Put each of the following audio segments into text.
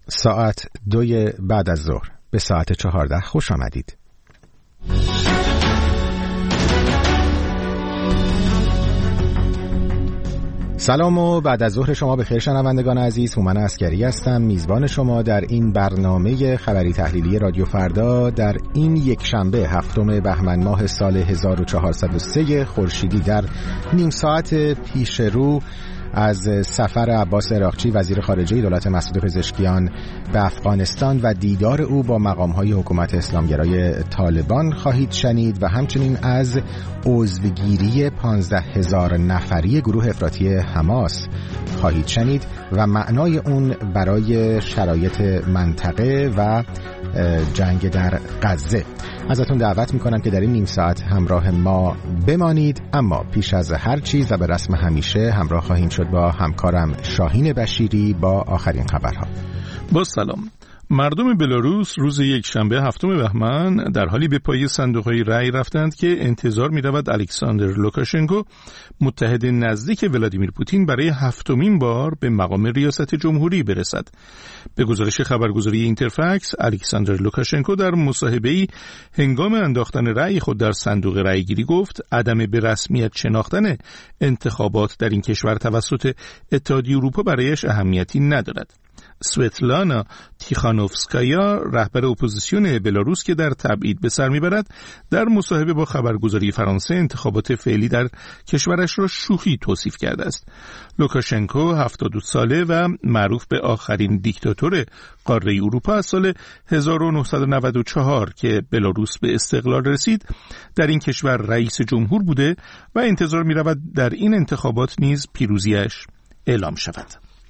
ساعت 2 بعد از ظهر به ساعت 14 خوش آمدید. سلام و بعد از ظهر شما بخیر شنوندگان عزیز. هومن عسکری هستم، میزبان شما در این برنامه خبری تحلیلی رادیو فردا در این یک شنبه 7 بهمن ماه سال 1403 خورشیدی. در نیم ساعت پیش رو از سفر عباس عراقچی وزیر خارجه دولت مسعود پزشکیان به افغانستان و دیدار او با مقام‌های حکومت اسلامگرای طالبان خواهید شنید و همچنین از عضوگیری 15,000 نفری گروه افراطی حماس خواهید شنید و معنای اون برای شرایط منطقه و جنگ در غزه. ازتون دعوت میکنم که در این نیم ساعت همراه ما بمانید، اما پیش از هر چیز و به رسم همیشه همراه خواهیم شد با همکارم شاهین بشیری با آخرین خبرها. با سلام. مردم بلاروس روز یک شنبه 7 بهمن در حالی به پای صندوق‌های رأی رفتند که انتظار می‌رود الکساندر لوکاشنکو، متحد نزدیک ولادیمیر پوتین، برای 7مین بار به مقام ریاست جمهوری برسد. به گزارش خبرگزاری اینترفکس، الکساندر لوکاشنکو در مصاحبه‌ای هنگام انداختن رأی خود در صندوق رأیگیری گفت عدم به رسمیت شناختن انتخابات در این کشور توسط اتحادیه اروپا برایش اهمیتی ندارد. سویتلانا تیخانوفسکایا، رهبر اپوزیسیون بلاروس که در تبعید به سر میبرد، در مصاحبه با خبرگزاری فرانسه انتخابات فعلی در کشورش را شوخی توصیف کرده است. لوکاشنکو 72 ساله و معروف به آخرین دیکتاتور قاره اروپا از سال 1994 که بلاروس به استقلال رسید در این کشور رئیس جمهور بوده و انتظار میرود در این انتخابات نیز پیروزیش اعلام شود.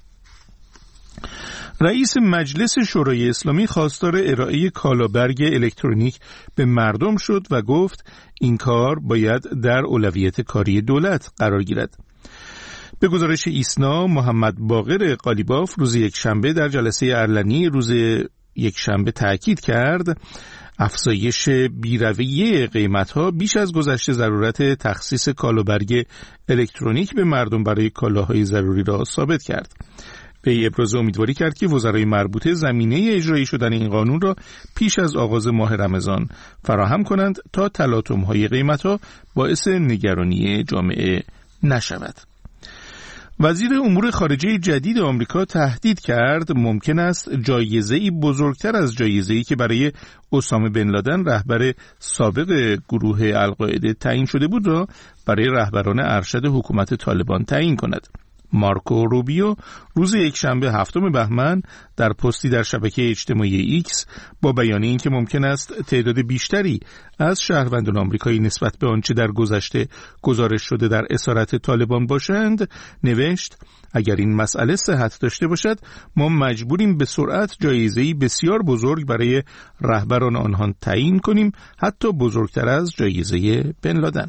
رئیس مجلس شورای اسلامی خواستار ارائه کالابرگ الکترونیک به مردم شد و گفت این کار باید در اولویت کاری دولت قرار گیرد. به گزارش ایسنا، محمد باقر قالیباف روز یک شنبه در جلسه علنی روز یک شنبه تأکید کرد افزایش بی‌رویه قیمت‌ها بیش از گذشته ضرورت تخصیص کالابرگ الکترونیک به مردم برای کالاهای ضروری را ثابت کرد. به ابراز امیدواری کرد که وزرای مربوطه زمینه اجرایی شدن این قانون را پیش از آغاز ماه رمضان فراهم کنند تا تلاطم‌های قیمت‌ها باعث نگرانی جامعه نشود. وزیر امور خارجه جدید آمریکا تهدید کرد ممکن است جایزه‌ای بزرگتر از جایزه‌ای که برای اسامه بن لادن رهبر سابق گروه القاعده تعیین شده بود را برای رهبران ارشد حکومت طالبان تعیین کند. مارکو روبیو روز یک شنبه 7 بهمن در پستی در شبکه اجتماعی ایکس با بیان اینکه ممکن است تعداد بیشتری از شهروندان آمریکایی نسبت به آنچه در گذشته گزارش شده در اسارت طالبان باشند نوشت اگر این مسئله صحت داشته باشد ما مجبوریم به سرعت جایزه‌ای بسیار بزرگ برای رهبران آنها تعیین کنیم، حتی بزرگتر از جایزه بن لادن.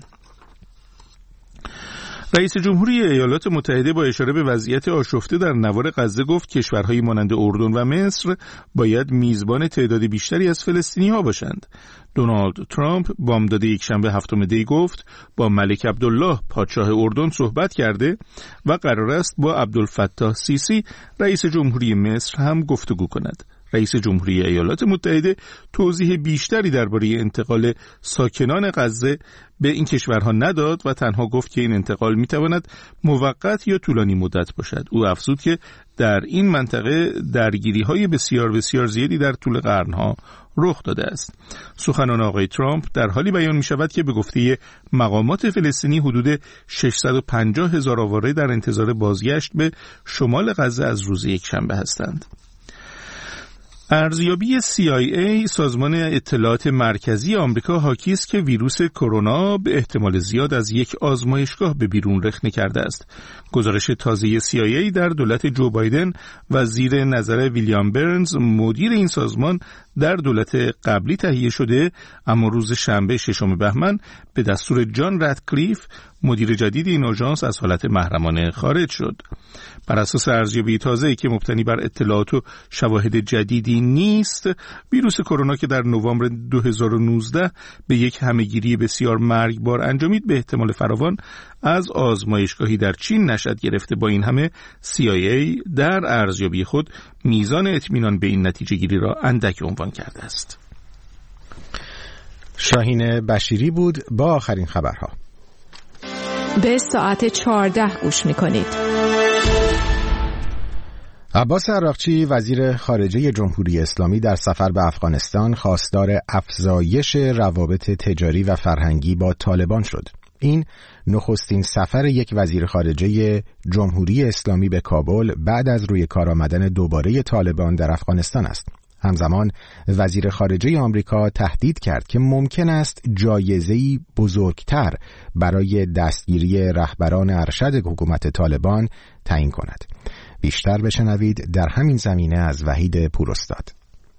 رئیس جمهوری ایالات متحده با اشاره به وضعیت آشفته در نوار غزه گفت کشورهایی مانند اردن و مصر باید میزبان تعداد بیشتری از فلسطینی‌ها باشند. دونالد ترامپ بامداد یکشنبه 7 دی گفت با ملک عبدالله پادشاه اردن صحبت کرده و قرار است با عبدالفتاح سیسی رئیس جمهوری مصر هم گفتگو کند. رئیس جمهوری ایالات متحده توضیح بیشتری درباره انتقال ساکنان غزه به این کشورها نداد و تنها گفت که این انتقال میتواند موقت یا طولانی مدت باشد. او افزود که در این منطقه درگیری‌های بسیار بسیار زیادی در طول قرن‌ها رخ داده است. سخنان آقای ترامپ در حالی بیان می‌شود که به گفته مقامات فلسطینی حدود 650,000 آواره در انتظار بازگشت به شمال غزه از روز یکشنبه هستند. ارزیابی CIA سازمان اطلاعات مرکزی آمریکا حاکی است که ویروس کرونا به احتمال زیاد از یک آزمایشگاه به بیرون رخنه کرده است. گزارش تازه CIA در دولت جو بایدن و زیر نظر ویلیام برنز مدیر این سازمان در دولت قبلی تهیه شده، اما روز شنبه 6 بهمن به دستور جان رادکلیف مدیر جدید این آژانس از حالت محرمانه خارج شد. بر اساس ارزیابی تازه‌ای که مبتنی بر اطلاعات و شواهد جدیدی نیست، ویروس کرونا که در نوامبر 2019 به یک همه‌گیری بسیار مرگبار انجامید، به احتمال فراوان از آزمایشگاهی در چین نشأت گرفته. با این همه CIA در ارزیابی خود میزان اطمینان به این نتیجه گیری را اندک عنوان کرده است. شاهین بشیری بود با آخرین خبرها. به ساعت 14 گوش می‌کنید. عباس عراقچی وزیر خارجه جمهوری اسلامی در سفر به افغانستان خواستار افزایش روابط تجاری و فرهنگی با طالبان شد. این نخستین سفر یک وزیر خارجه جمهوری اسلامی به کابل بعد از روی کار آمدن دوباره طالبان در افغانستان است. همزمان وزیر خارجه آمریکا تهدید کرد که ممکن است جایزه‌ای بزرگتر برای دستگیری رهبران ارشد حکومت طالبان تعیین کند. بیشتر بشنوید در همین زمینه از وحید پوراستاد.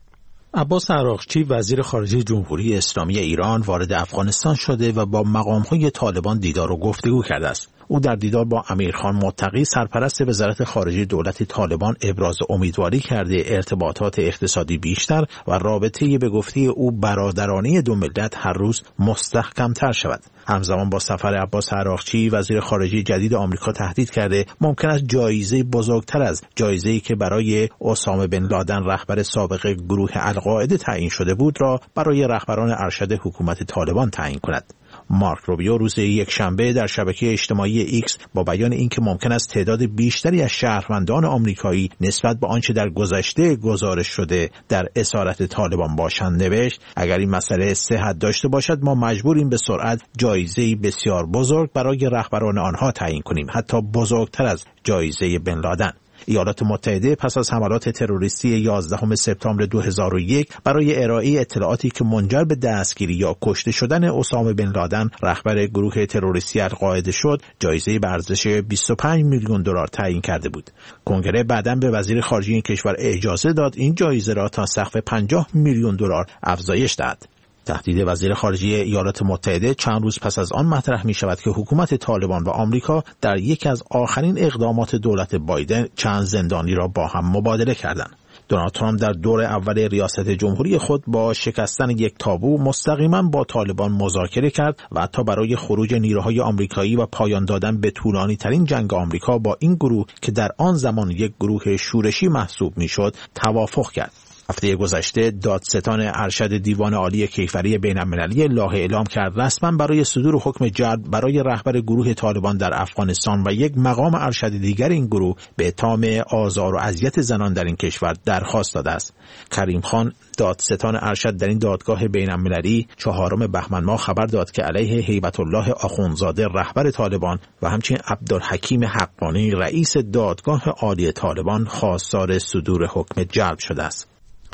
عباس عراقچی وزیر خارجه جمهوری اسلامی ایران وارد افغانستان شده و با مقام‌های طالبان دیدار و گفتگو کرده است. او در دیدار با امیرخان متقی سرپرست وزارت خارجه دولت طالبان ابراز امیدواری کرده ارتباطات اقتصادی بیشتر و رابطه به گفته او برادرانه دو ملت هر روز مستحکم‌تر شود. همزمان با سفر عباس عراقچی وزیر خارجه جدید آمریکا تهدید کرده ممکن است جایزه بزرگتر از جایزه‌ای که برای اسامه بن لادن رهبر سابق گروه القاعده تعیین شده بود را برای رهبران ارشد حکومت طالبان تعیین کند. مارک روبیو روز یکشنبه در شبکه اجتماعی ایکس با بیان اینکه ممکن است تعداد بیشتری از شهروندان آمریکایی نسبت به آنچه در گذشته گزارش شده در اسارت طالبان باشند نوشت: اگر این مسئله صحت داشته باشد ما مجبوریم به سرعت جایزه‌ای بسیار بزرگ برای رهبران آنها تعیین کنیم، حتی بزرگتر از جایزه بن لادن. ایالات متحده پس از حملات تروریستی 11 سپتامبر 2001 برای ارائه اطلاعاتی که منجر به دستگیری یا کشته شدن اسامه بن لادن رهبر گروه تروریستی القاعده شد، جایزه به ارزش 25 میلیون دلار تعیین کرده بود. کنگره بعداً به وزیر خارجه این کشور اجازه داد این جایزه را تا سقف 50 میلیون دلار افزایش دهد. تهدید وزیر خارجه ایالات متحده چند روز پس از آن مطرح می شود که حکومت طالبان و آمریکا در یکی از آخرین اقدامات دولت بایدن چند زندانی را با هم مبادله کردند. دونالد ترامپ در دور اول ریاست جمهوری خود با شکستن یک تابو مستقیما با طالبان مذاکره کرد و حتی برای خروج نیروهای آمریکایی و پایان دادن به طولانی ترین جنگ آمریکا با این گروه که در آن زمان یک گروه شورشی محسوب می شد توافق کرد. هفته گذشته دادستان ارشد دیوان عالی کیفری بین‌المللی لاهه اعلام کرد رسما برای صدور حکم جلب برای رهبر گروه طالبان در افغانستان و یک مقام ارشد دیگر این گروه به اتهام آزار و اذیت زنان در این کشور درخواست داده است. کریم خان دادستان ارشد در این دادگاه بین‌المللی 4 بهمن ماه خبر داد که علیه هیبت الله آخوندزاده رهبر طالبان و همچنین عبدالحکیم حقانی رئیس دادگاه عالی طالبان خواستار صدور حکم جلب شده است.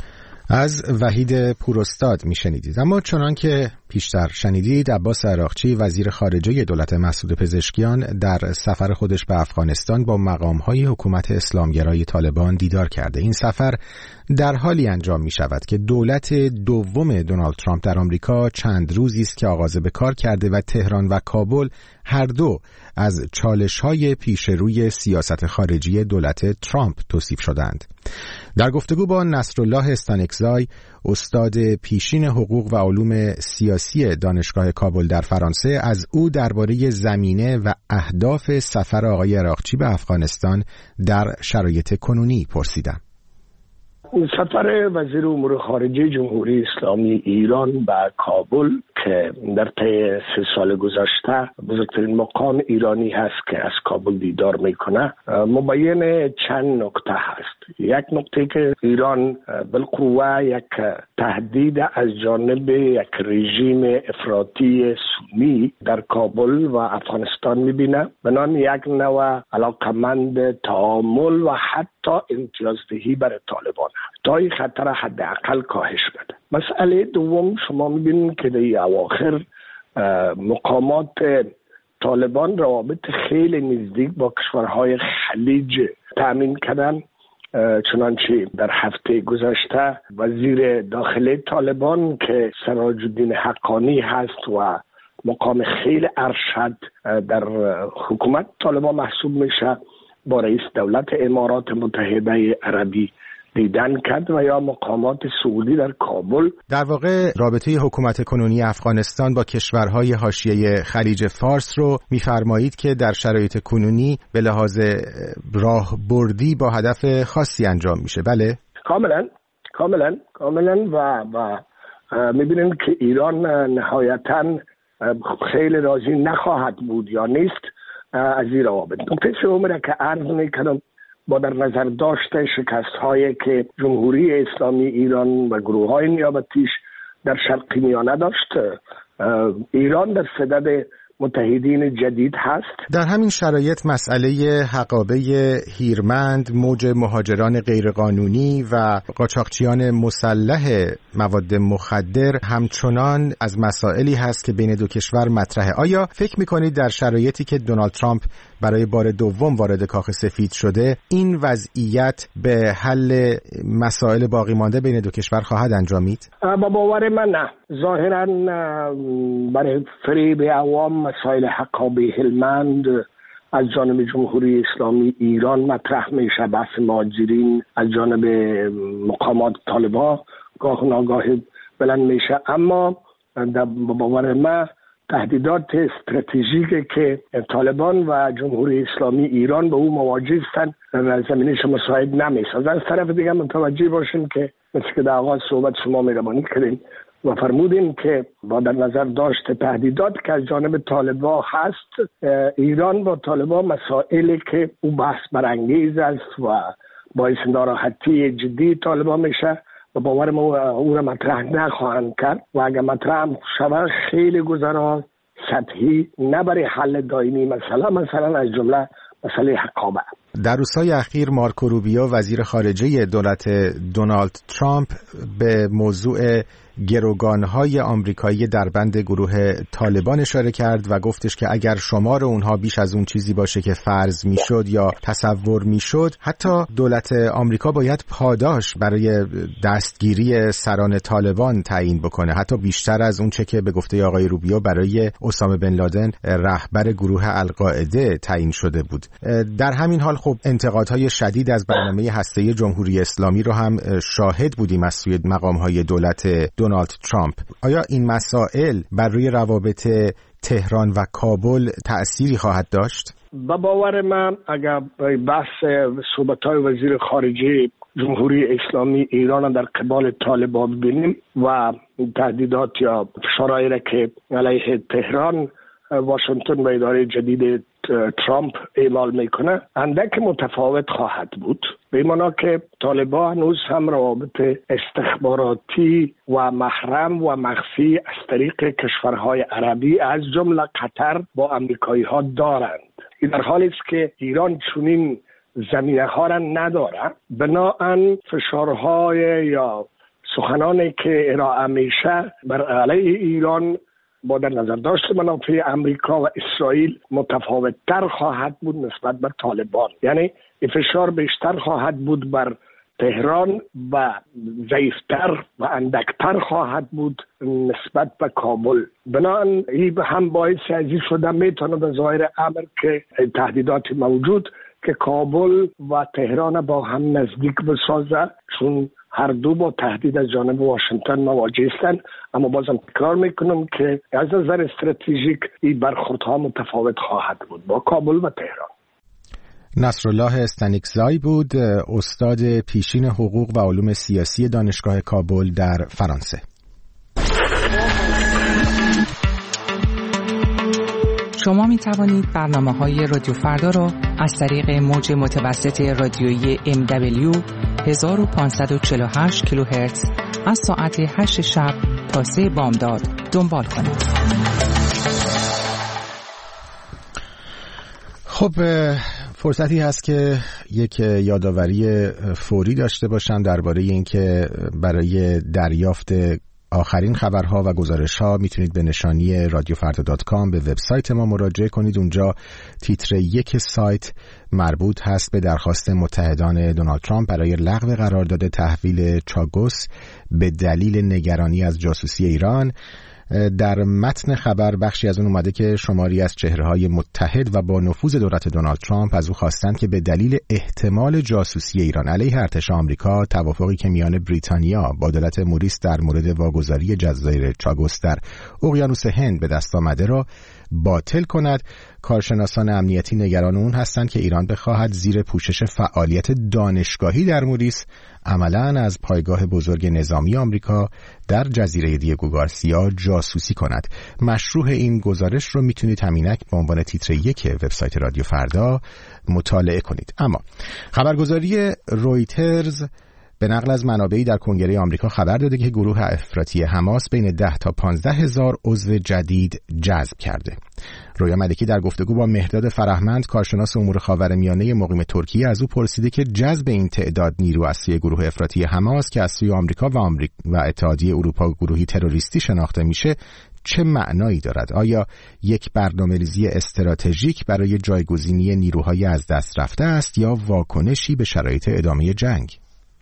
از وحید پوراستاد میشنیدید. اما چنان که پیشتر شنیدید، عباس عراقچی وزیر خارجه دولت مسعود پزشکیان در سفر خودش به افغانستان با مقام‌های حکومت اسلامگرای طالبان دیدار کرده. این سفر در حالی انجام می شود که دولت دوم دونالد ترامپ در آمریکا چند روزی است که آغاز به کار کرده و تهران و کابل هر دو از چالش‌های پیش روی سیاست خارجی دولت ترامپ توصیف شدند. در گفتگو با نصرالله استانکزای، استاد پیشین حقوق و علوم سیاسی دانشگاه کابل در فرانسه، از او درباره زمینه و اهداف سفر آقای عراقچی به افغانستان در شرایط کنونی پرسیدم. سفر وزیر امور خارجه جمهوری اسلامی ایران به کابل که در طی 3 سال گذشته بزرگترین مقام ایرانی هست که از کابل دیدار میکنه، مبین چند نکته هست. یک نکته که ایران بالقوه یک تهدید از جانب یک رژیم افراطی سنی در کابل و افغانستان میبینه، بنان یک نوع علاقمند تعامل و حتی امتیازدهی برای طالبان تا این خطر حداقل کاهش بده. مسئله دوم، شما میبینید که در اواخر مقامات طالبان روابط خیلی نزدیک با کشورهای خلیج تأمین کردن. چنانچه در هفته گذشته وزیر داخلی طالبان که سراج الدین حقانی هست و مقام خیلی ارشد در حکومت طالبان محسوب میشه، با رئیس دولت امارات متحده عربی دیدن کرد و یا مقامات سعودی در کابل. در واقع رابطه حکومت کنونی افغانستان با کشورهای حاشیه خلیج فارس رو می‌فرمایید که در شرایط کنونی به لحاظ راهبردی با هدف خاصی انجام میشه. بله؟ کاملا و می‌بینیم که ایران نهایتاً خیلی راضی نخواهد بود یا نیست از این روابط. نکته سومی که عرض می‌کنم، با در نظر داشته شکست‌هایی که جمهوری اسلامی ایران و گروه‌های نیابتیش در شرق میانه داشت، ایران در صدد متحدین جدید هست. در همین شرایط مسئله حقابه هیرمند، موج مهاجران غیرقانونی و قاچاقچیان مسلح مواد مخدر همچنان از مسائلی هست که بین دو کشور مطرحه. آیا فکر می‌کنید در شرایطی که دونالد ترامپ برای بار دوم وارد کاخ سفید شده، این وضعیت به حل مسائل باقی مانده بین دو کشور خواهد انجامید؟ با باور من نه. ظاهراً برای فریب عوام مسائل حقابه هلمند از جانب جمهوری اسلامی ایران مطرح میشه، بحث مهاجرین از جانب مقامات طالبان گاه ناگاه بلند میشه، اما با باور من تهدیدات استراتژیکی که طالبان و جمهوری اسلامی ایران به او مواجه هستند در زمینش مساعد نمیسازد. از طرف دیگه متوجه باشیم که مثل که در آغاز صحبت شما مهربانی کردیم و فرمودیم که با در نظر داشت تهدیدات که از جانب طالبان هست، ایران با طالبان مسائلی که او بحث برانگیز است و باعث ناراحتی جدی طالبان میشه و باور ما او را مطرح نخواهند کرد و اگر مطرح شود خیلی گذرا سطحی، نه برای حل دائمی مثلا از جمله مسئله حقابه. در روزهای اخیر مارکو روبیو وزیر خارجه دولت دونالد ترامپ به موضوع گروگانهای آمریکایی در بند گروه طالبان اشاره کرد و گفتش که اگر شمار اونها بیش از اون چیزی باشه که فرض میشد یا تصور میشد، حتی دولت آمریکا باید پاداش برای دستگیری سران طالبان تعیین بکنه، حتی بیشتر از اون چه که به گفته آقای روبیو برای اسامه بن لادن رهبر گروه القاعده تعیین شده بود. در همین حال خب انتقادهای شدید از برنامه هسته‌ای جمهوری اسلامی رو هم شاهد بودیم از سوی مقام‌های دولت دونالد ترامپ. آیا این مسائل بر روی روابط تهران و کابل تأثیری خواهد داشت؟ با باور من اگر بحث صحبت‌های وزیر خارجه جمهوری اسلامی ایران در قبال طالبان ببینیم و تهدیدات یا فشارهایی را که علیه تهران واشنگتن و اداره جدید ترامپ اعمال میکنه، اندک متفاوت خواهد بود، به این معنی که طالبان هنوز هم روابط استخباراتی و محرم و مخفی از طریق کشورهای عربی از جمله قطر با امریکایی ها دارند. این در حالی است که ایران چنین زمینه ها را نداره، بنابراین فشارهای یا سخنانی که ارائه میشه بر علیه ایران با در نظر داشت منافع امریکا و اسرائیل متفاوت تر خواهد بود نسبت بر طالبان. یعنی فشار بیشتر خواهد بود بر تهران و ضعیفتر و اندکتر خواهد بود نسبت به کابل. بنابراین این هم باعث عزیز شده میتونه به ظاهر امر که تهدیدات موجود که کابل و تهران با هم نزدیک بسازه، چون هر دو با تهدید از جانب واشنگتن مواجه هستند. اما بازم تکرار میکنم که از نظر استراتژیک این برخوردها متفاوت خواهد بود با کابل و تهران. نصرالله استانیکزای بود، استاد پیشین حقوق و علوم سیاسی دانشگاه کابل در فرانسه. شما می توانید برنامه‌های رادیو فردا را از طریق موج متوسط رادیویی MW 1548 کیلوهرتز از ساعت 8 شب تا 3 بامداد دنبال کنید. خب فرصتی هست که یک یادآوری فوری داشته باشم درباره اینکه برای دریافت آخرین خبرها و گزارش‌ها میتونید به نشانی radiofrda.com به وبسایت ما مراجعه کنید. اونجا تیتر 1 سایت مربوط هست به درخواست متحدان دونالد ترامپ برای لغو قرارداد تحویل چاگوس به دلیل نگرانی از جاسوسی ایران. در متن خبر بخشی از اون اومده که شماری از چهره‌های متحد و با نفوذ دولت دونالد ترامپ از او خواستند که به دلیل احتمال جاسوسی ایران علیه ارتش آمریکا توافقی که میان بریتانیا با دولت موریس در مورد واگذاری جزایر چاگوس در اقیانوس هند به دست آمده را باطل کند. کارشناسان امنیتی نگران اون هستند که ایران بخواهد زیر پوشش فعالیت دانشگاهی در موریس عملاً از پایگاه بزرگ نظامی آمریکا در جزیره دیگو گارسیا جاسوسی کند. مشروح این گزارش رو میتونید همینک به عنوان تیتر 1 وبسایت رادیو فردا مطالعه کنید. اما خبرگزاری رویترز به نقل از منابعی در کنگره آمریکا خبر داده که گروه افراطی حماس بین 10 تا 15 هزار عضو جدید جذب کرده. رویا ملکی در گفتگو با مهرداد فرهمند کارشناس امور خاورمیانه مقیم ترکیه از او پرسیده که جذب این تعداد نیرو از سوی گروه افراطی حماس که از سوی آمریکا و اتحادیه اروپا گروهی تروریستی شناخته میشه چه معنایی دارد؟ آیا یک برنامه‌ریزی استراتژیک برای جایگزینی نیروهای از دست رفته است یا واکنشی به شرایط ادامه جنگ؟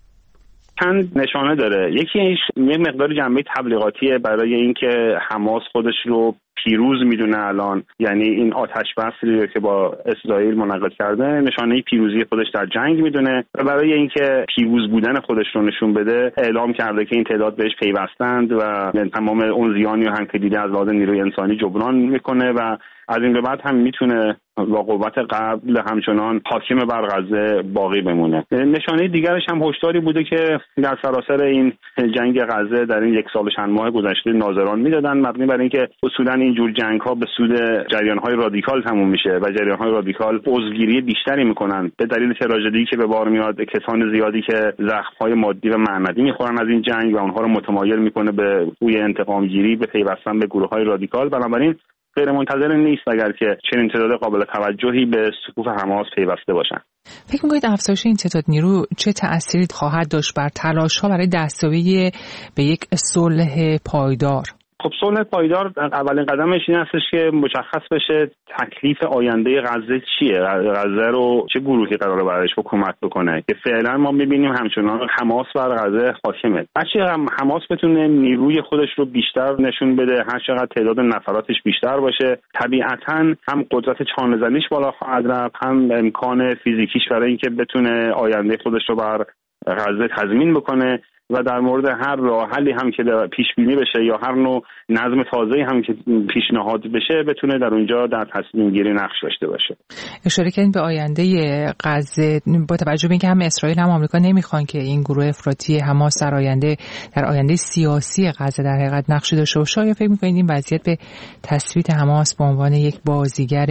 چند نشانه داره. یکی یک مقدار جنبه تبلیغاتیه برای اینکه حماس خودش رو پیروز میدونه الان، یعنی این آتش بسی که با اسرائیل منعقد کرده نشانه پیروزی خودش در جنگ میدونه و برای اینکه پیروز بودن خودش رو نشون بده اعلام کرده که این تعداد بهش پیوستند و تمام اون زیانی رو هم که دیده از لحاظ نیروی انسانی جبران میکنه و از این به بعد هم میتونه با قوت قبل همچنان حاکم بر غزه باقی بمونه. نشانه دیگرش هم هشداری بوده که در سراسر این جنگ غزه در این 1 سال و چند ماه گذشته ناظران میدادن مبنی بر اینکه اصولا این جور جنگ ها به سود جریان‌های رادیکال تموم میشه و جریان‌های رادیکال عضوگیری بیشتری میکنن به دلیل تراژدی که به بار میاد، کسان زیادی که زخم‌های مادی و معنوی میخورن از این جنگ و اونها رو متمایل میکنه به روی انتقام گیری به پیوستن به گروه‌های رادیکال. بنابراین غیر منتظر نیست اگر که چنین تعداد قابل توجهی به صفوف حماس پیوسته باشن. فکر می‌کنید افزایش این تعداد نیرو چه تأثیری خواهد داشت بر تلاش‌ها برای دستیابی به یک صلح پایدار؟ خب صلح پایدار اولین قدمش این هستش که مشخص بشه تکلیف آینده غزه چیه، غزه رو چه گروهی قراره برایش حکومت بکنه که فعلا ما می‌بینیم همچنان حماس بر غزه حاکمه. هرچقدر حماس بتونه نیروی خودش رو بیشتر نشون بده، هر چقدر تعداد نفراتش بیشتر باشه، طبیعتاً هم قدرت چانه‌زنیش بالا خواهد رفت، هم امکان فیزیکیش برای اینکه بتونه آینده خودش رو بر غزه تضمین بکنه و در مورد هر راه حلی هم که پیش بینی بشه یا هر نوع نظم تازه‌ای هم که پیشنهاد بشه بتونه در اونجا در تصمیم گیری نقش داشته باشه. اشاره کردین به آینده غزه با توجه به اینکه هم اسرائیل هم آمریکا نمیخوان که این گروه افراطی حماس در آینده سیاسی غزه در حقیقت نقشی داشته باشه، یا فکر می‌کنید این وضعیت به تثبیت حماس به عنوان یک بازیگر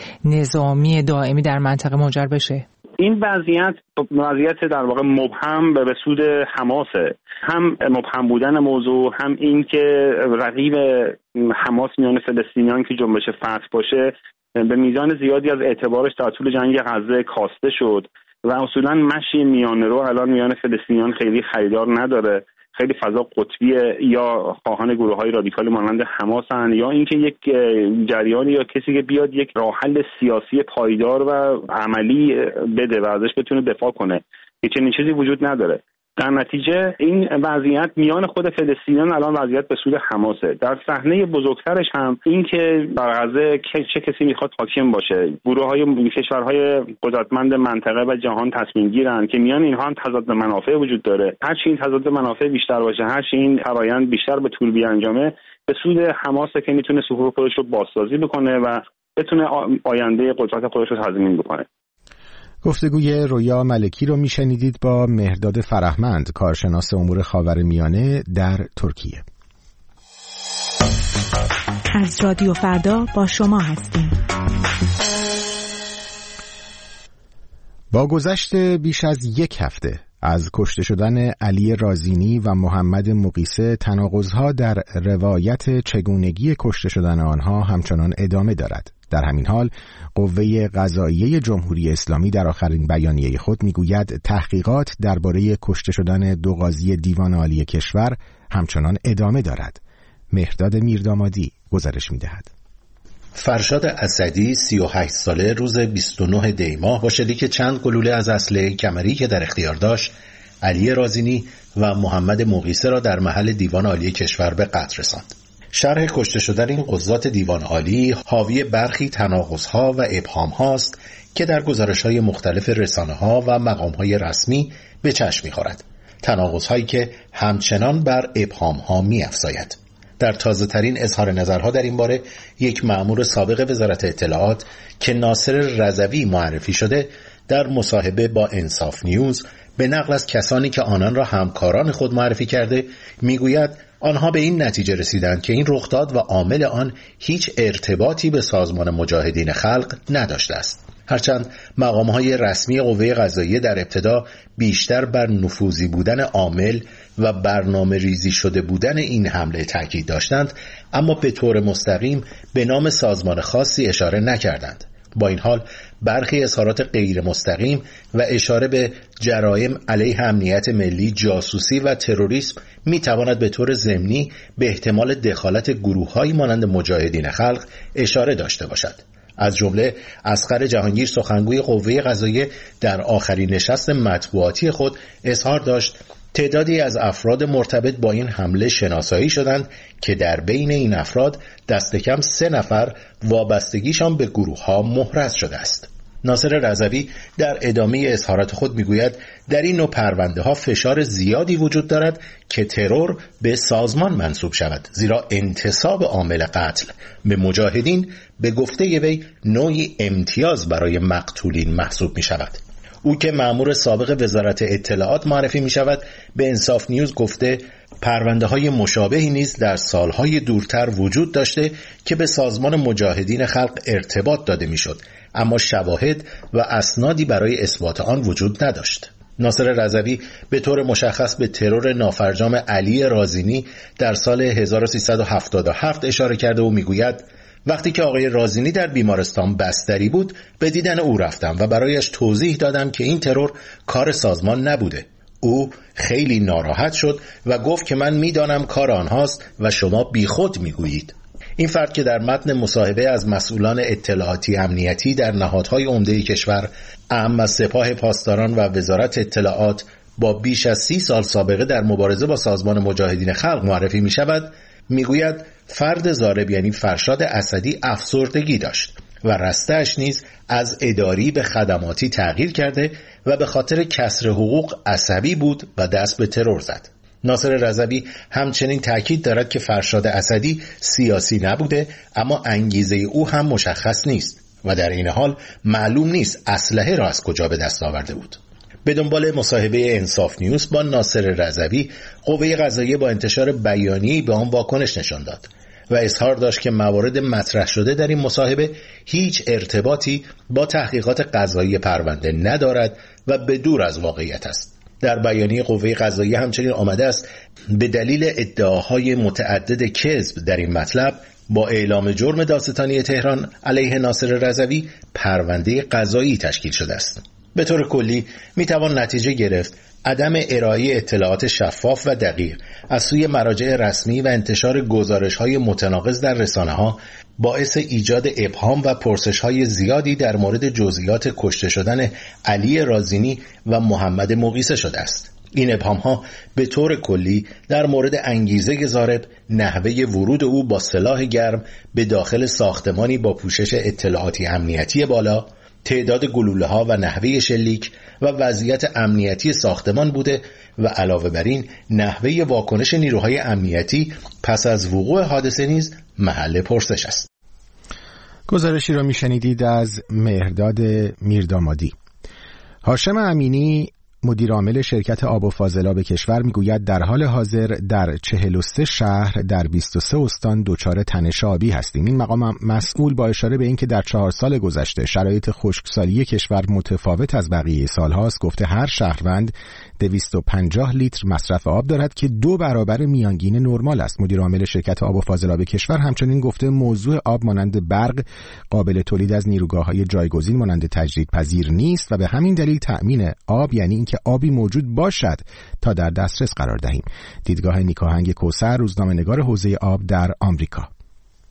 نظامی دائمی در منطقه منجر بشه؟ این وضعیت در واقع مبهم به سود حماسه. هم مبهم بودن موضوع، هم این که رقیب حماس میان فلسطینیان که جنبش فتح باشه به میزان زیادی از اعتبارش در طول جنگ غزه کاسته شد و اصولا مشی میانه رو الان میان فلسطینیان خیلی خریدار نداره. خیلی فضا قطبیه، یا خواهان گروه‌های رادیکال مانند حماسن یا اینکه یک جریانی یا کسی که بیاد یک راه حل سیاسی پایدار و عملی بده و ازش بتونه دفاع کنه. هیچ چنین چیزی وجود نداره. در نتیجه این وضعیت میان خود فلسطینیان الان وضعیت به سود حماسه. در صحنه بزرگترش هم این که در غزه چه کسی میخواد حاکم باشه. گروه‌های کشورهای قدرتمند منطقه و جهان تصمیم گیرن که میان اینها هم تضاد منافع وجود داره. هر چی این تضاد منافع بیشتر باشه، هر چی این فرآیند بیشتر به طول بیانجامه، به سود حماسه که میتونه صفوف خودش رو بازسازی بکنه و بتونه آینده قدرت خودش رو تضمین بکنه. گفتگوی رویا ملکی رو میشنیدید با مهرداد فرهمند، کارشناس امور خاورمیانه در ترکیه. از رادیو فردا با شما هستیم. با گذشت بیش از 1 هفته از کشته شدن علی رازینی و محمد مقیسه، تناقض‌ها در روایت چگونگی کشته شدن آنها همچنان ادامه دارد. در همین حال قوه قضاییه جمهوری اسلامی در آخرین بیانیه خود میگوید تحقیقات درباره کشته شدن 2 قاضی دیوان عالی کشور همچنان ادامه دارد. مهرداد میردامادی گزارش میدهد. فرشاد اسدی 38 ساله روز 29 دی ماه با شلیک چند گلوله از اسلحه کمری که در اختیار داشت علی رازینی و محمد مقیسه را در محل دیوان عالی کشور به قتل رساند. شرح کشته شدن این قضات دیوان عالی حاوی برخی تناقض‌ها و ابهام‌ها است که در گزارش‌های مختلف رسانه‌ها و مقام‌های رسمی به چشم می‌خورد. تناقض‌هایی که همچنان بر ابهام‌ها می‌افزاید. در تازه‌ترین اظهار نظرها در این باره یک مأمور سابق وزارت اطلاعات که ناصر رضوی معرفی شده در مصاحبه با انصاف نیوز به نقل از کسانی که آنان را همکاران خود معرفی کرده میگوید آنها به این نتیجه رسیدند که این رخداد و عامل آن هیچ ارتباطی به سازمان مجاهدین خلق نداشته است. هرچند مقام‌های رسمی قوه قضاییه در ابتدا بیشتر بر نفوذی بودن عامل و برنامه ریزی شده بودن این حمله تاکید داشتند، اما به طور مستقیم به نام سازمان خاصی اشاره نکردند. با این حال برخی اظهارات غیر مستقیم و اشاره به جرایم علیه امنیت ملی، جاسوسی و تروریسم میتواند به طور ضمنی به احتمال دخالت گروه‌هایی مانند مجاهدین خلق اشاره داشته باشد. از جمله اصغر جهانگیر سخنگوی قوه قضاییه در آخرین نشست مطبوعاتی خود اظهار داشت تعدادی از افراد مرتبط با این حمله شناسایی شدند که در بین این افراد دست کم 3 نفر وابستگیشان به گروه‌ها محرز شده است. ناصر رضوی در ادامه اظهارات خود میگوید در این نوع پرونده ها فشار زیادی وجود دارد که ترور به سازمان منسوب شود، زیرا انتساب عامل قتل به مجاهدین به گفته وی نوعی امتیاز برای مقتولین محسوب می شود. او که مأمور سابق وزارت اطلاعات معرفی می شود به انصاف نیوز گفته پرونده های مشابهی نیز در سالهای دورتر وجود داشته که به سازمان مجاهدین خلق ارتباط داده می شد، اما شواهد و اسنادی برای اثبات آن وجود نداشت. ناصر رضوی به طور مشخص به ترور نافرجام علی رازینی در سال 1377 اشاره کرده و میگوید وقتی که آقای رازینی در بیمارستان بستری بود به دیدن او رفتم و برایش توضیح دادم که این ترور کار سازمان نبوده. او خیلی ناراحت شد و گفت که من میدانم کار آنهاست و شما بیخود میگویید. این فرد که در متن مصاحبه از مسئولان اطلاعاتی امنیتی در نهادهای عمده کشور، اعم از سپاه پاسداران و وزارت اطلاعات با بیش از 30 سال سابقه در مبارزه با سازمان مجاهدین خلق معرفی می شود، می گوید فرد ضارب یعنی فرشاد اسدی افسردگی داشت و رسته‌اش نیز از اداری به خدماتی تغییر کرده و به خاطر کسر حقوق عصبی بود و دست به ترور زد. ناصر رضوی همچنین تاکید دارد که فرشاد اسدی سیاسی نبوده، اما انگیزه او هم مشخص نیست و در این حال معلوم نیست اسلحه را از کجا به دست آورده بود. به دنبال مصاحبه انصاف نیوز با ناصر رضوی، قوه قضاییه با انتشار بیانیه‌ای به آن واکنش نشان داد و اظهار داشت که موارد مطرح شده در این مصاحبه هیچ ارتباطی با تحقیقات قضایی پرونده ندارد و به دور از واقعیت است. در بیانیه قوه قضاییه همچنین آمده است به دلیل ادعاهای متعدد کذب در این مطلب با اعلام جرم دادستانی تهران علیه ناصر رضوی پرونده قضایی تشکیل شده است. به طور کلی میتوان نتیجه گرفت عدم ارائه اطلاعات شفاف و دقیق از سوی مراجع رسمی و انتشار گزارش‌های متناقض در رسانه‌ها باعث ایجاد ابهام و پرسش‌های زیادی در مورد جزئیات کشته شدن علی رازینی و محمد مغیثه شده است. این ابهام‌ها به طور کلی در مورد انگیزه ضارب، نحوه ورود او با سلاح گرم به داخل ساختمانی با پوشش اطلاعاتی امنیتی بالا، تعداد گلوله‌ها و نحوه شلیک و وضعیت امنیتی ساختمان بوده و علاوه بر این نحوه واکنش نیروهای امنیتی پس از وقوع حادثه نیز محل پرسش است. گزارشی را میشنیدید از مهرداد میردامادی. هاشم امینی مدیر عامل شرکت آب و فاضلاب کشور میگوید در حال حاضر در 43 شهر در 23 استان دچار تنش آبی هستیم. این مقام مسئول با اشاره به اینکه در 4 سال گذشته شرایط خشکسالی کشور متفاوت از بقیه سالهاست گفته هر شهروند 250 لیتر مصرف آب دارد که 2 برابر میانگین نرمال است. مدیر عامل شرکت آب و فاضلاب کشور همچنین گفته موضوع آب مانند برق قابل تولید از نیروگاه‌های جایگزین مانند تجدیدپذیر نیست و به همین دلیل تأمین آب یعنی اینکه آبی موجود باشد تا در دسترس قرار دهیم. دیدگاه نیکاهنگ کوثر، روزنامه‌نگار حوزه آب در آمریکا.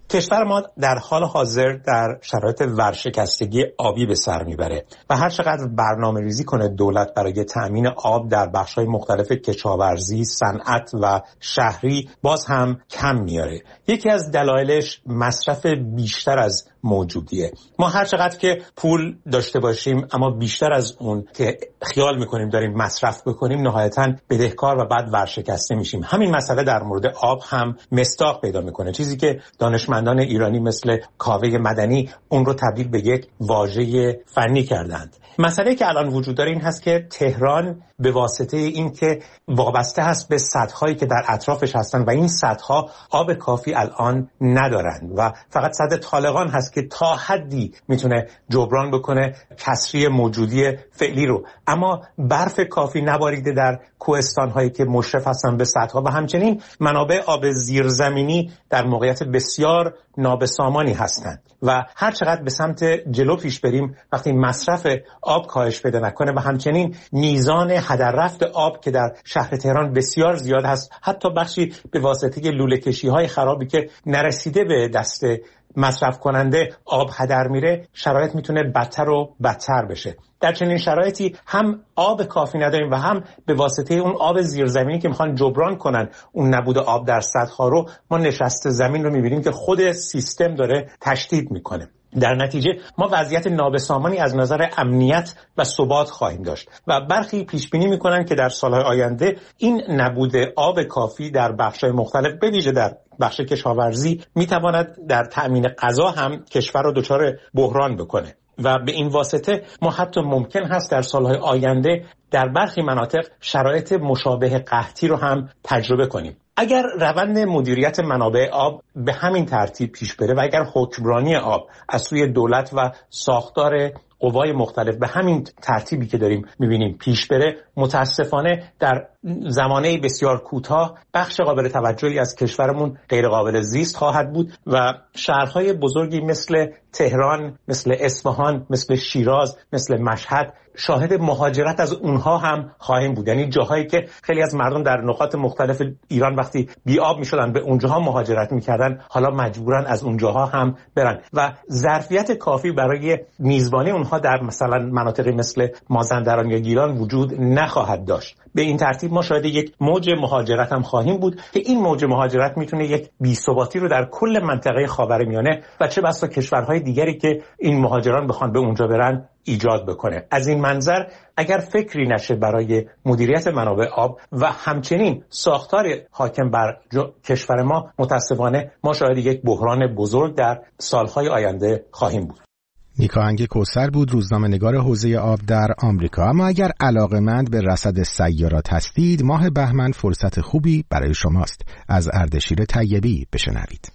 کشور ما در حال حاضر در شرایط ورشکستگی آبی به سر میبره و هر چقدر برنامه‌ریزی کنه دولت برای تأمین آب در بخش‌های مختلف کشاورزی، صنعت و شهری باز هم کم میاره. یکی از دلایلش مصرف بیشتر از موجودیه. ما هر چقدر که پول داشته باشیم اما بیشتر از اون که خیال میکنیم داریم مصرف بکنیم نهایتاً بدهکار و بعد ورشکسته میشیم. همین مسئله در مورد آب هم مصداق پیدا میکنه، چیزی که دانشمندان ایرانی مثل کاوه مدنی اون رو تبدیل به یک واژه فنی کردند. مسئله که الان وجود داره این هست که تهران به واسطه این که وابسته هست به سدهایی که در اطرافش هستن و این سدها آب کافی الان ندارند و فقط سد طالقان هست که تا حدی میتونه جبران بکنه کسری موجودی فعلی رو، اما برف کافی نباریده در کوهستان‌هایی که مشرف هستن به سدها و همچنین منابع آب زیرزمینی در موقعیت بسیار نابسامانی هستند و هر چقدر به سمت جلو پیش بریم وقتی مصرف آب کاهش پیدا نکنه و همچنین میزان هدر رفت آب که در شهر تهران بسیار زیاد هست، حتی بخشی به واسطه لوله کشی‌های خرابی که نرسیده به دست مصرف کننده آب هدر میره، شرایط میتونه بدتر و بدتر بشه. در چنین شرایطی هم آب کافی نداریم و هم به واسطه اون آب زیرزمینی که میخوان جبران کنن اون نبود آب در سدها رو، ما نشست زمین رو میبینیم که خود سیستم داره تشدید میکنه. در نتیجه ما وضعیت نابسامانی از نظر امنیت و ثبات خواهیم داشت و برخی پیش بینی میکنن که در سالهای آینده این نبود آب کافی در بخش‌های مختلف به ویژه در بخش کشاورزی میتواند در تأمین غذا هم کشور رو دچار بحران بکنه و به این واسطه ما حتی ممکن هست در سالهای آینده در برخی مناطق شرایط مشابه قحطی رو هم تجربه کنیم. اگر روند مدیریت منابع آب به همین ترتیب پیش بره و اگر حکمرانی آب از سوی دولت و ساختار قوای مختلف به همین ترتیبی که داریم میبینیم پیش بره، متاسفانه در زمانه بسیار کوتاه بخش قابل توجهی از کشورمون غیر قابل زیست خواهد بود و شهرهای بزرگی مثل تهران، مثل اصفهان، مثل شیراز، مثل مشهد شاهد مهاجرت از اونها هم خواهیم بود. یعنی جاهایی که خیلی از مردم در نقاط مختلف ایران وقتی بی‌آب می‌شدن به اونجاها مهاجرت می‌کردن، حالا مجبورن از اونجاها هم برن و ظرفیت کافی برای میزبانی اونها در مثلا مناطقی مثل مازندران یا گیلان وجود نخواهد داشت. به این ترتیب ما شاید یک موج مهاجرت هم خواهیم بود که این موج مهاجرت میتونه یک بی‌ثباتی رو در کل منطقه خاورمیانه و چه بسا کشورهای دیگری که این مهاجران بخوان به اونجا برن ایجاد بکنه. از این منظر اگر فکری نشه برای مدیریت منابع آب و همچنین ساختار حاکم بر کشور ما، متاسفانه ما شاید یک بحران بزرگ در سالهای آینده خواهیم بود. نیکاهنگ کوثر بود، روزنامه‌نگار حوزه آب در آمریکا. اما اگر علاقه‌مند به رصد سیارات هستید، ماه بهمن فرصت خوبی برای شماست. از اردشیر طیبی بشنوید.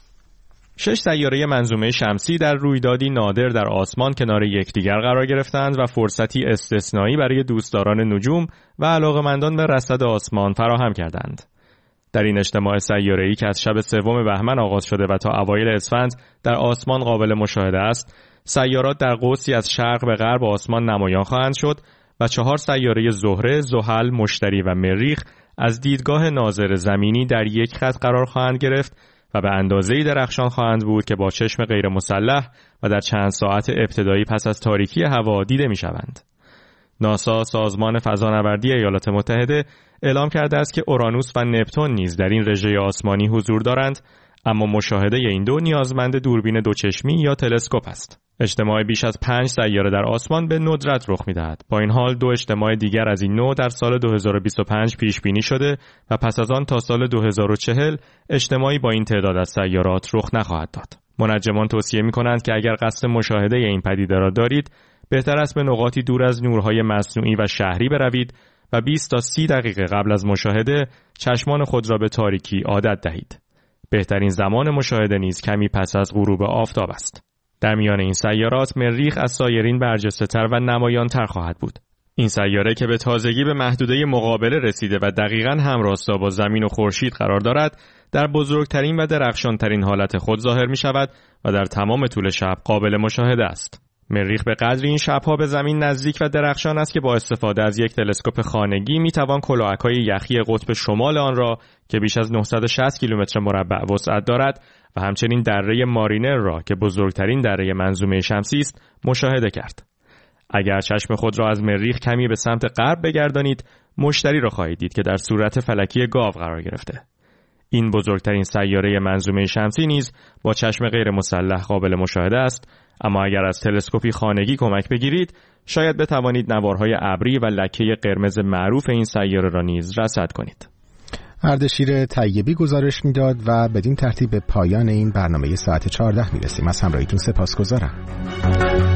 6 سیاره منظومه شمسی در رویدادی نادر در آسمان کنار یکدیگر قرار گرفتند و فرصتی استثنایی برای دوستداران نجوم و علاقه‌مندان به رصد آسمان فراهم کردند. در این اجتماع سیاره‌ای که از شب 3 بهمن آغاز شده و تا اوایل اسفند در آسمان قابل مشاهده است، سیارات در قوسی از شرق به غرب آسمان نمایان خواهند شد و 4 سیاره زهره، زحل، مشتری و مریخ از دیدگاه ناظر زمینی در یک خط قرار خواهند گرفت و به اندازه‌ای درخشان خواهند بود که با چشم غیر مسلح و در چند ساعت ابتدایی پس از تاریکی هوا دیده می‌شوند. ناسا، سازمان فضانوردی ایالات متحده، اعلام کرده است که اورانوس و نپتون نیز در این رژه آسمانی حضور دارند، اما مشاهده این دو نیازمند دوربین دوچشمی یا تلسکوپ است. اجتماع بیش از 5 سیاره در آسمان به ندرت رخ می‌دهد. با این حال 2 اجتماع دیگر از این نوع در سال 2025 پیش بینی شده و پس از آن تا سال 2040 اجتماعی با این تعداد از سیارات رخ نخواهد داد. منجمان توصیه می‌کنند که اگر قصد مشاهده این پدیده را دارید، بهتر است به نقاطی دور از نورهای مصنوعی و شهری بروید و 20 تا 30 دقیقه قبل از مشاهده چشمان خود را به تاریکی عادت دهید. بهترین زمان مشاهده نیز کمی پس از غروب آفتاب است. در میان این سیارات مریخ از سایرین برجسته‌تر و نمایان‌تر خواهد بود. این سیاره که به تازگی به محدوده مقابله رسیده و دقیقاً همراستا با زمین و خورشید قرار دارد، در بزرگترین و درخشانترین حالت خود ظاهر می شود و در تمام طول شب قابل مشاهده است. مریخ به قدری این شب‌ها به زمین نزدیک و درخشان است که با استفاده از یک تلسکوپ خانگی میتوان کلاهک‌های یخی قطب شمال آن را که بیش از 960 کیلومتر مربع وسعت دارد و همچنین دره مارینر را که بزرگترین دره منظومه شمسی است مشاهده کرد. اگر چشم خود را از مریخ کمی به سمت غرب بگردانید، مشتری را خواهید دید که در صورت فلکی گاو قرار گرفته. این بزرگترین سیاره منظومه شمسی نیز با چشم غیر مسلح قابل مشاهده است، اما اگر از تلسکوپی خانگی کمک بگیرید، شاید بتوانید نوارهای ابری و لکه قرمز معروف این سیاره را نیز رصد کنید. اردشیر طیبی گزارش میداد و بدین ترتیب به پایان این برنامه ساعت 14 میرسیم. از همراهیتون سپاسگزارم.